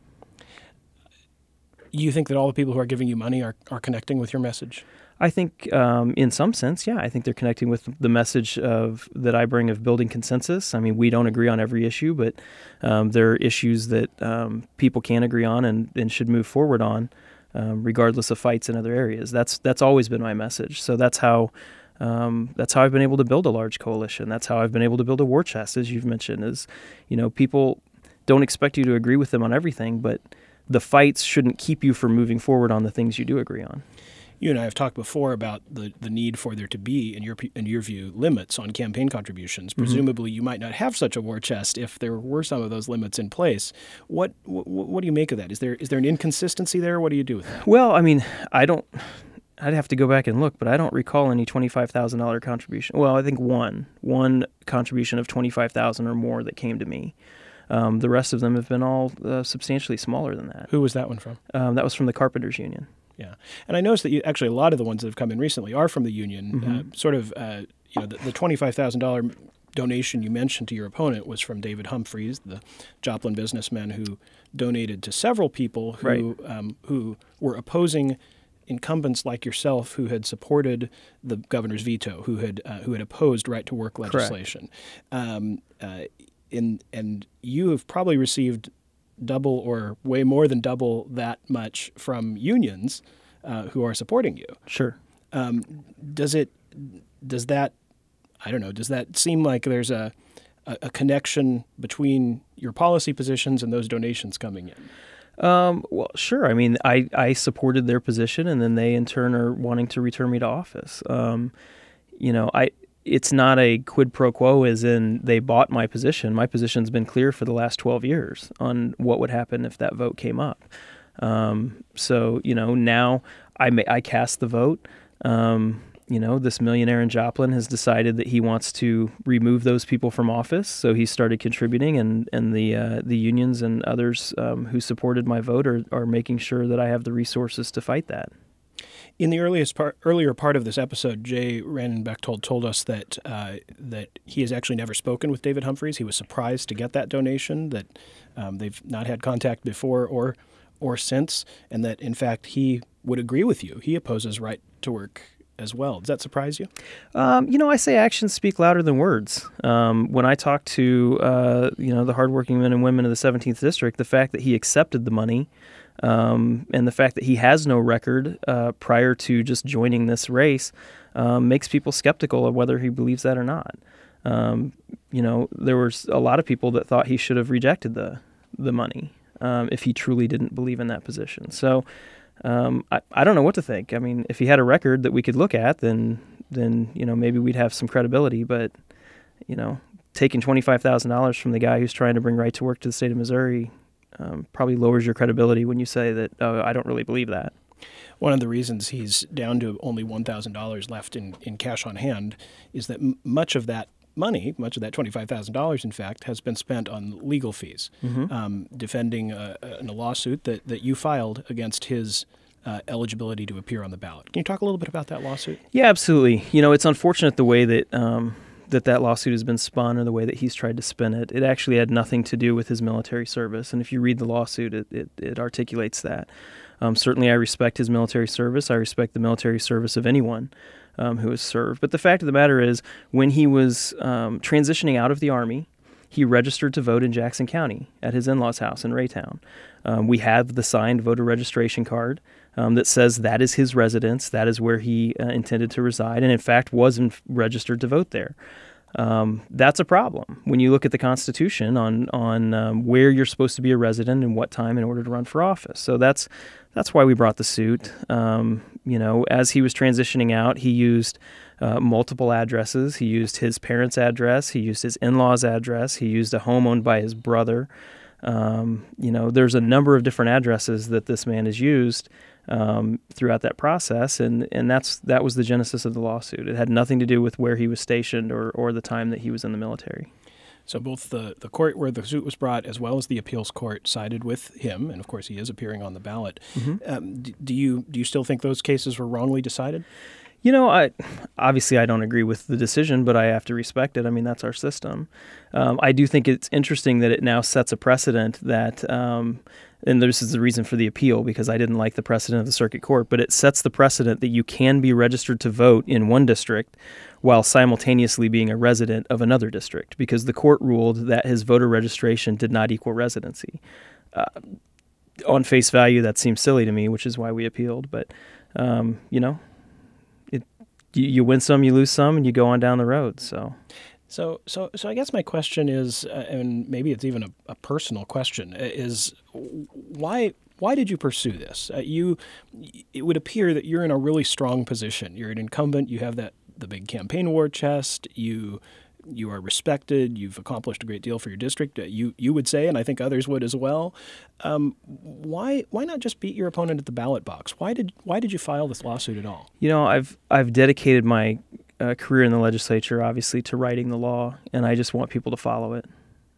You think that all the people who are giving you money are, are connecting with your message? I think, um, in some sense, yeah, I think they're connecting with the message of that I bring of building consensus. I mean, we don't agree on every issue, but um, there are issues that um, people can agree on and, and should move forward on, um, regardless of fights in other areas. That's that's always been my message. So that's how um, that's how I've been able to build a large coalition. That's how I've been able to build a war chest, as you've mentioned. Is you know, people don't expect you to agree with them on everything, but the fights shouldn't keep you from moving forward on the things you do agree on. You and I have talked before about the, the need for there to be, in your in your view, limits on campaign contributions. Mm-hmm. Presumably, you might not have such a war chest if there were some of those limits in place. What what, what do you make of that? Is there is there an inconsistency there? What do you do with that? Well, I mean, I don't. I'd have to go back and look, but I don't recall any twenty-five thousand dollars contribution. Well, I think one one contribution of twenty-five thousand dollars or more that came to me. Um, the rest of them have been all uh, substantially smaller than that. Who was that one from? Um, that was from the Carpenters Union. Yeah, and I noticed that you, actually a lot of the ones that have come in recently are from the union. Mm-hmm. Uh, sort of, uh, you know, the, the twenty-five thousand dollars donation you mentioned to your opponent was from David Humphreys, the Joplin businessman who donated to several people who Right. um, who were opposing incumbents like yourself who had supported the governor's veto, who had uh, who had opposed right to work legislation. Um, uh, in and you have probably received double or way more than double that much from unions uh, who are supporting you. Sure. Um, does it? Does that? I don't know. Does that seem like there's a, a, a connection between your policy positions and those donations coming in? Um, well, sure. I mean, I, I supported their position, and then they in turn are wanting to return me to office. Um, you know, I. It's not a quid pro quo as in they bought my position. My position's been clear for the last twelve years on what would happen if that vote came up. Um, so, you know, now I may, I cast the vote. Um, you know, this millionaire in Joplin has decided that he wants to remove those people from office. So he started contributing, and, and the uh, the unions and others um, who supported my vote are, are making sure that I have the resources to fight that. In the earliest part, earlier part of this episode, Jay Randenbechtold told us that uh, that he has actually never spoken with David Humphreys. He was surprised to get that donation, that um, they've not had contact before or or since, and that, in fact, he would agree with you. He opposes right to work as well. Does that surprise you? Um, you know, I say actions speak louder than words. Um, when I talk to, uh, you know, the hardworking men and women of the seventeenth District, the fact that he accepted the money um, and the fact that he has no record uh, prior to just joining this race um, makes people skeptical of whether he believes that or not. Um, you know, there was a lot of people that thought he should have rejected the, the money um, if he truly didn't believe in that position. So, Um, I, I don't know what to think. I mean, if he had a record that we could look at, then, then you know, maybe we'd have some credibility. But, you know, taking twenty-five thousand dollars from the guy who's trying to bring right to work to the state of Missouri um, probably lowers your credibility when you say that, oh, I don't really believe that. One of the reasons he's down to only one thousand dollars left in, in cash on hand is that m- much of that money, much of that twenty-five thousand dollars, in fact, has been spent on legal fees, mm-hmm. um, defending a, a, a lawsuit that, that you filed against his uh, eligibility to appear on the ballot. Can you talk a little bit about that lawsuit? Yeah, absolutely. You know, it's unfortunate the way that um, that, that lawsuit has been spun, or the way that he's tried to spin it. It actually had nothing to do with his military service. And if you read the lawsuit, it, it, it articulates that. Um, certainly, I respect his military service. I respect the military service of anyone Um, who has served. But the fact of the matter is, when he was um, transitioning out of the Army, he registered to vote in Jackson County at his in-laws' house in Raytown. Um, we have the signed voter registration card um, that says that is his residence, that is where he uh, intended to reside, and in fact was in- registered to vote there. Um, that's a problem when you look at the Constitution on on um, where you're supposed to be a resident and what time in order to run for office. So that's that's why we brought the suit. Um, you know, as he was transitioning out, he used uh, multiple addresses. He used his parents' address. He used his in-laws' address. He used a home owned by his brother. Um, you know, there's a number of different addresses that this man has used um, throughout that process, and, and that's that was the genesis of the lawsuit. It had nothing to do with where he was stationed or, or the time that he was in the military. So both the, the court where the suit was brought as well as the appeals court sided with him, and of course he is appearing on the ballot. Mm-hmm. Um, do, do you do you still think those cases were wrongly decided? You know, I obviously I don't agree with the decision, but I have to respect it. I mean, that's our system. Um, I do think it's interesting that it now sets a precedent that, um, and this is the reason for the appeal, because I didn't like the precedent of the circuit court, but it sets the precedent that you can be registered to vote in one district while simultaneously being a resident of another district, because the court ruled that his voter registration did not equal residency. Uh, on face value, that seems silly to me, which is why we appealed. But, um, you know, it you, you win some, you lose some, and you go on down the road. So, so, so, so I guess my question is, uh, and maybe it's even a, a personal question, is why why did you pursue this? Uh, you, it would appear that you're in a really strong position. You're an incumbent. You have that the big campaign war chest. You you are respected. You've accomplished a great deal for your district. Uh, you you would say, and I think others would as well. Um, why why not just beat your opponent at the ballot box? Why did why did you file this lawsuit at all? You know, I've I've dedicated my uh, career in the legislature, obviously, to writing the law, and I just want people to follow it.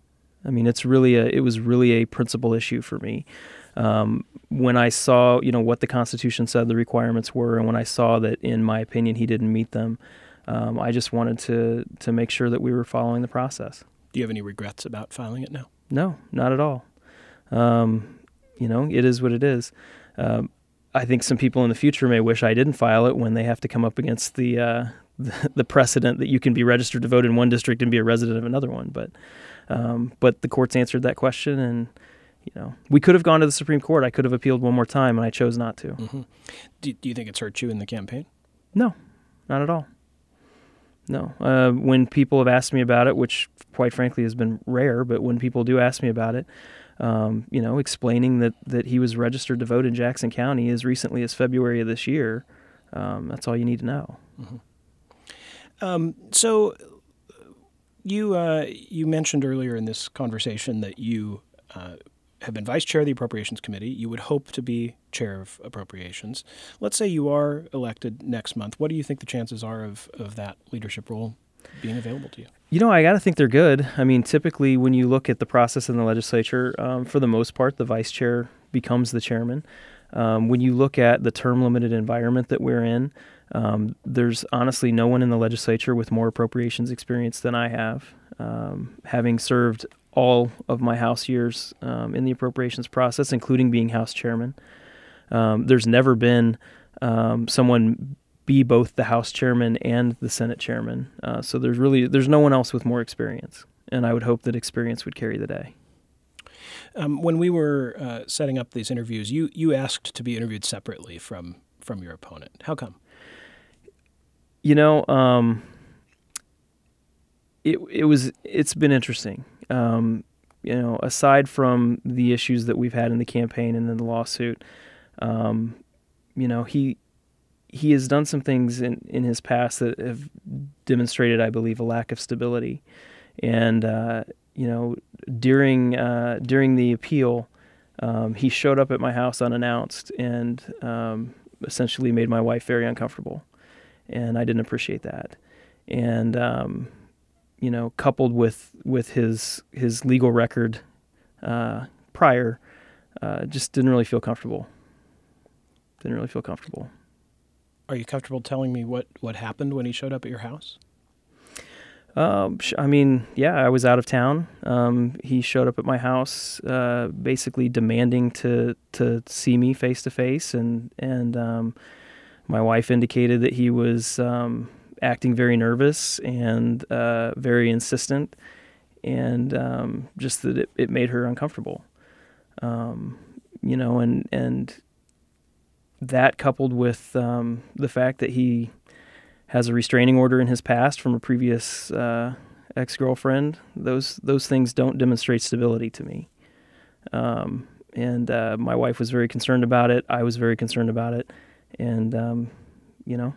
I mean, it's really a it was really a principal issue for me. Um, when I saw, you know, what the Constitution said the requirements were, and when I saw that, in my opinion, he didn't meet them, um, I just wanted to to make sure that we were following the process. Do you have any regrets about filing it now? No, not at all. Um, you know, it is what it is. Um, I think some people in the future may wish I didn't file it when they have to come up against the, uh, the the precedent that you can be registered to vote in one district and be a resident of another one. But um, but the courts answered that question, and you know, we could have gone to the Supreme Court. I could have appealed one more time, and I chose not to. Mm-hmm. Do, do you think it's hurt you in the campaign? No, not at all. No. Uh, when people have asked me about it, which quite frankly has been rare, but when people do ask me about it, um, you know, explaining that, that he was registered to vote in Jackson County as recently as February of this year, um, that's all you need to know. Mm-hmm. Um, so you uh, you mentioned earlier in this conversation that you uh, have been vice chair of the Appropriations Committee. You would hope to be chair of Appropriations. Let's say you are elected next month. What do you think the chances are of, of that leadership role being available to you? You know, I got to think they're good. I mean, typically when you look at the process in the legislature, um, for the most part, the vice chair becomes the chairman. Um, when you look at the term-limited environment that we're in, um, there's honestly no one in the legislature with more appropriations experience than I have. Um, having served all of my House years um, in the appropriations process, including being House chairman, um, there's never been um, someone be both the House chairman and the Senate chairman. Uh, so there's really there's no one else with more experience, and I would hope that experience would carry the day. Um, when we were uh, setting up these interviews, you you asked to be interviewed separately from from your opponent. How come? You know, um, it it was it's been interesting. Um, you know, aside from the issues that we've had in the campaign and in the lawsuit, um, you know, he he has done some things in, in his past that have demonstrated, I believe, a lack of stability. And uh, you know, during uh, during the appeal, um, he showed up at my house unannounced and um, essentially made my wife very uncomfortable, and I didn't appreciate that. And um, you know, coupled with with his his legal record uh, prior, uh, just didn't really feel comfortable. Didn't really feel comfortable. Are you comfortable telling me what, what happened when he showed up at your house? Um, I mean, yeah, I was out of town. Um, he showed up at my house, uh, basically demanding to to see me face to face, and and um, my wife indicated that he was um, acting very nervous and uh, very insistent, and um, just that it, it made her uncomfortable. Um, you know, and and that coupled with um, the fact that he has a restraining order in his past from a previous uh, ex-girlfriend, those those things don't demonstrate stability to me. Um, and uh, my wife was very concerned about it. I was very concerned about it. And, um, you know,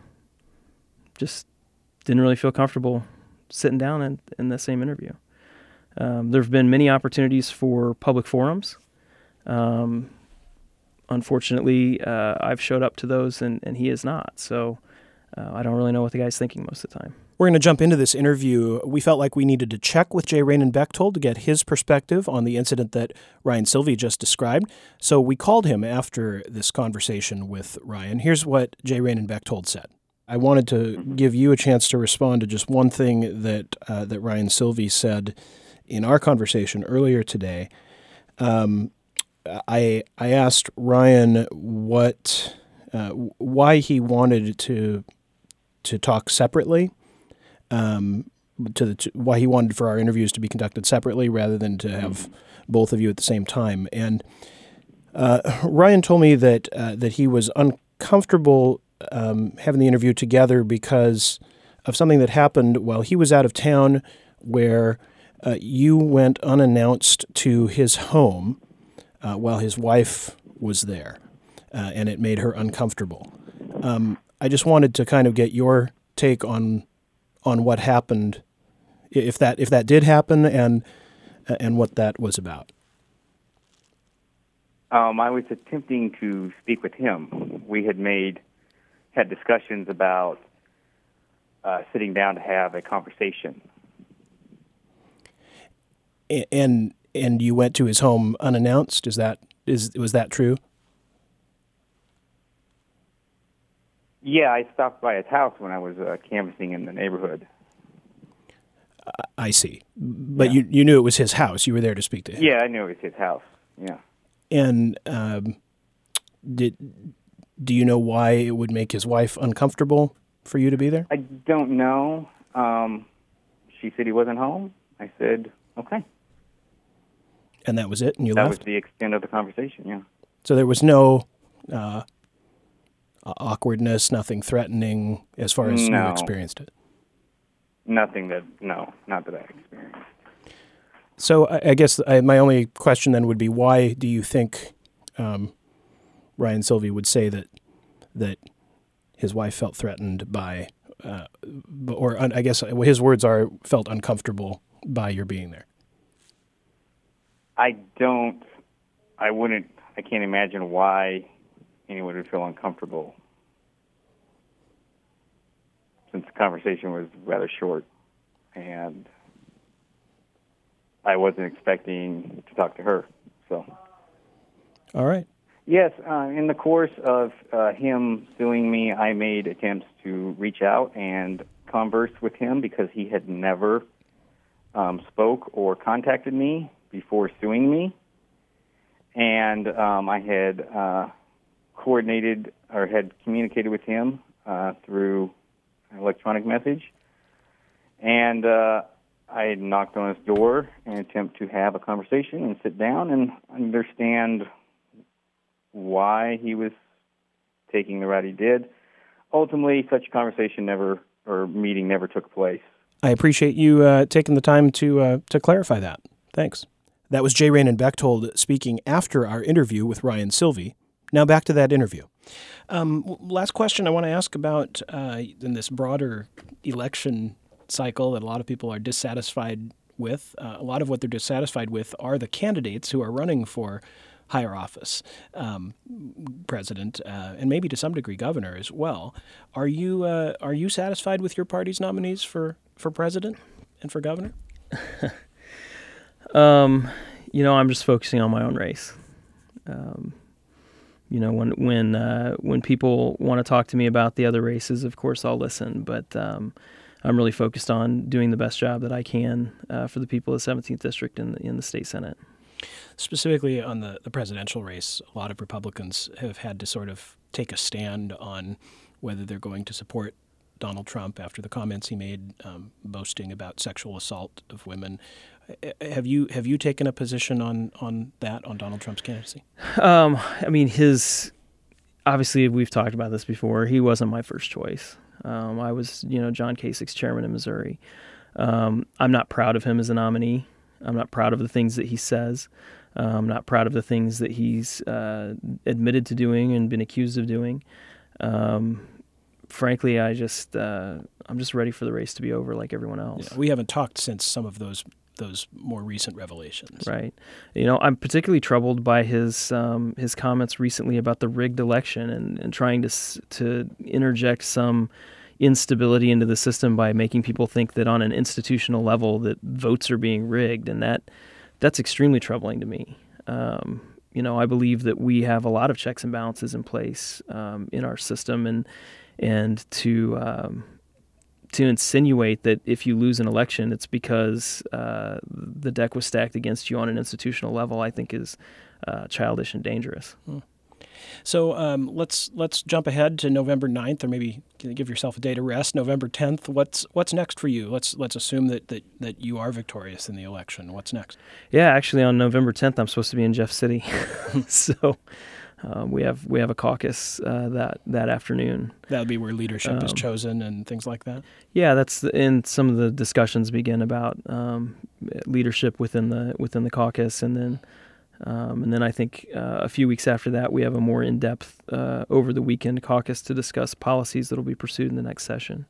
just didn't really feel comfortable sitting down in, in the same interview. Um, there have been many opportunities for public forums. Um, unfortunately, uh, I've showed up to those and, and he has not. So uh, I don't really know what the guy's thinking most of the time. We're going to jump into this interview. We felt like we needed to check with J. Rainin Bechtold to get his perspective on the incident that Ryan Silvey just described. So we called him after this conversation with Ryan. Here's what J. Rainin Bechtold said. I wanted to give you a chance to respond to just one thing that uh, that Ryan Silvey said in our conversation earlier today. Um, I I asked Ryan what uh, why he wanted to to talk separately. Um, to the to, why he wanted for our interviews to be conducted separately rather than to have both of you at the same time. And uh, Ryan told me that uh, that he was uncomfortable um, having the interview together because of something that happened while he was out of town, where uh, you went unannounced to his home uh, while his wife was there, uh, and it made her uncomfortable. Um, I just wanted to kind of get your take on on what happened, if that if that did happen, and and what that was about. Um, I was attempting to speak with him. We had made had discussions about uh, sitting down to have a conversation. And and you went to his home unannounced. Is that is was that true? Yeah, I stopped by his house when I was uh, canvassing in the neighborhood. Uh, I see. But yeah. you you knew it was his house. You were there to speak to him. Yeah, I knew it was his house. Yeah. And um, did do you know why it would make his wife uncomfortable for you to be there? I don't know. Um, she said he wasn't home. I said, okay. And that was it, and you that left? That was the extent of the conversation, yeah. So there was no Uh, awkwardness, nothing threatening as far as no. you experienced it? Nothing that, no, not that I experienced. So I, I guess I, my only question then would be, why do you think um, Ryan Silvey would say that that his wife felt threatened by, uh, or I guess his words are, felt uncomfortable by your being there? I don't I wouldn't, I can't imagine why anyone would feel uncomfortable, since the conversation was rather short, and I wasn't expecting to talk to her. So, All right. yes, uh, in the course of uh, him suing me, I made attempts to reach out and converse with him because he had never um, spoke or contacted me before suing me. And um, I had uh, coordinated or had communicated with him uh, through an electronic message. And uh, I had knocked on his door in an attempt to have a conversation and sit down and understand why he was taking the route he did. Ultimately, such a conversation never, or meeting never took place. I appreciate you uh, taking the time to uh, to clarify that. Thanks. That was J. Raymond Bechtold speaking after our interview with Ryan Silvey. Now back to that interview. Um, last question I want to ask about uh, in this broader election cycle that a lot of people are dissatisfied with. Uh, a lot of what they're dissatisfied with are the candidates who are running for higher office, um, president, uh, and maybe to some degree governor as well. Are you uh, are you satisfied with your party's nominees for, for president and for governor? Um, you know, I'm just focusing on my own race. Um, you know, when when uh, when people want to talk to me about the other races, of course I'll listen. But um, I'm really focused on doing the best job that I can uh, for the people of the seventeenth District in the, in the state Senate. Specifically on the, the presidential race, a lot of Republicans have had to sort of take a stand on whether they're going to support Donald Trump after the comments he made um, boasting about sexual assault of women. Have you have you taken a position on, on that, on Donald Trump's candidacy? Um, I mean, his obviously we've talked about this before. He wasn't my first choice. Um, I was, you know, John Kasich's chairman in Missouri. Um, I'm not proud of him as a nominee. I'm not proud of the things that he says. Uh, I'm not proud of the things that he's uh, admitted to doing and been accused of doing. Um, frankly, I just uh, I'm just ready for the race to be over, like everyone else. Yeah, we haven't talked since some of those those more recent revelations. Right. You know, I'm particularly troubled by his um, his comments recently about the rigged election and, and trying to to interject some instability into the system by making people think that on an institutional level that votes are being rigged, and that that's extremely troubling to me. Um, you know, I believe that we have a lot of checks and balances in place um, in our system, and and to um, to insinuate that if you lose an election, it's because uh, the deck was stacked against you on an institutional level, I think is uh, childish and dangerous. Hmm. So um, let's let's jump ahead to November ninth, or maybe give yourself a day to rest. November tenth. What's what's next for you? Let's let's assume that, that, that you are victorious in the election. What's next? Yeah, actually, on November tenth, I'm supposed to be in Jeff City, so um, we have we have a caucus uh, that that afternoon. That'll be where leadership um, is chosen and things like that. Yeah, that's the, and some of the discussions begin about um, leadership within the within the caucus, and then. Um, and then I think uh, a few weeks after that, we have a more in-depth uh, over-the-weekend caucus to discuss policies that will be pursued in the next session.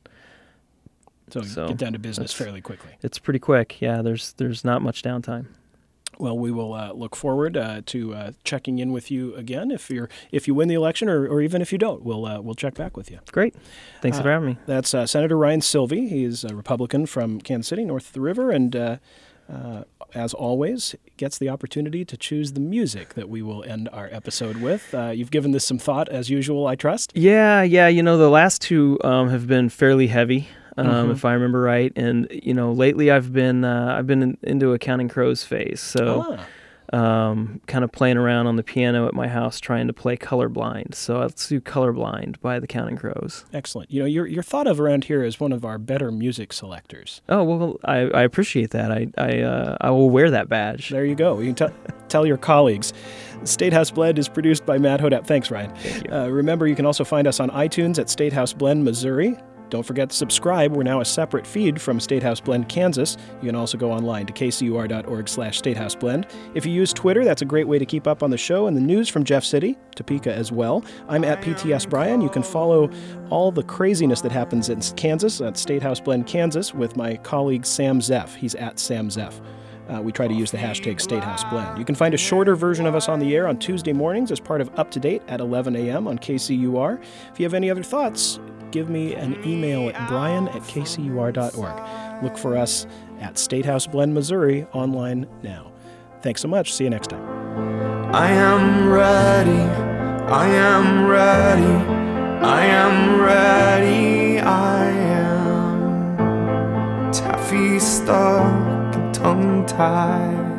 So, So get down to business fairly quickly. It's pretty quick. Yeah, there's there's not much downtime. Well, we will uh, look forward uh, to uh, checking in with you again if you're if you win the election, or, or even if you don't. We'll uh, we'll check back with you. Great. Thanks Uh, for having me. That's uh, Senator Ryan Silvey. He is a Republican from Kansas City, north of the river, and uh, uh, as always, gets the opportunity to choose the music that we will end our episode with. Uh, you've given this some thought, as usual, I trust. Yeah, yeah. You know, the last two um, have been fairly heavy, um, Mhm. if I remember right. And you know, lately I've been uh, I've been in, into a Counting Crows phase. So. Ah. Um, kind of playing around on the piano at my house trying to play Colorblind. So let's do Colorblind by the Counting Crows. Excellent. You know, you're you're thought of around here as one of our better music selectors. Oh, well, I, I appreciate that. I I, uh, I will wear that badge. There you go. You can t- tell your colleagues. State House Blend is produced by Matt Hodap. Thanks, Ryan. Thank you. Uh, remember, you can also find us on iTunes at State House Blend, Missouri. Don't forget to subscribe. We're now a separate feed from State House Blend, Kansas. You can also go online to k c u r dot org slash State House Blend. If you use Twitter, that's a great way to keep up on the show and the news from Jeff City, Topeka as well. I'm at P T S Brian. You can follow all the craziness that happens in Kansas at State House Blend, Kansas with my colleague Sam Zeff. He's at Sam Zeff. uh, we try to use the hashtag StateHouseBlend. You can find a shorter version of us on the air on Tuesday mornings as part of Up to Date at eleven a.m. on K C U R. If you have any other thoughts, give me an email at brian at k c u r dot org. Look for us at Statehouse Blend, Missouri online now. Thanks so much. See you next time. I am ready, I am ready, I am ready, I am taffy stuck and tongue-tied.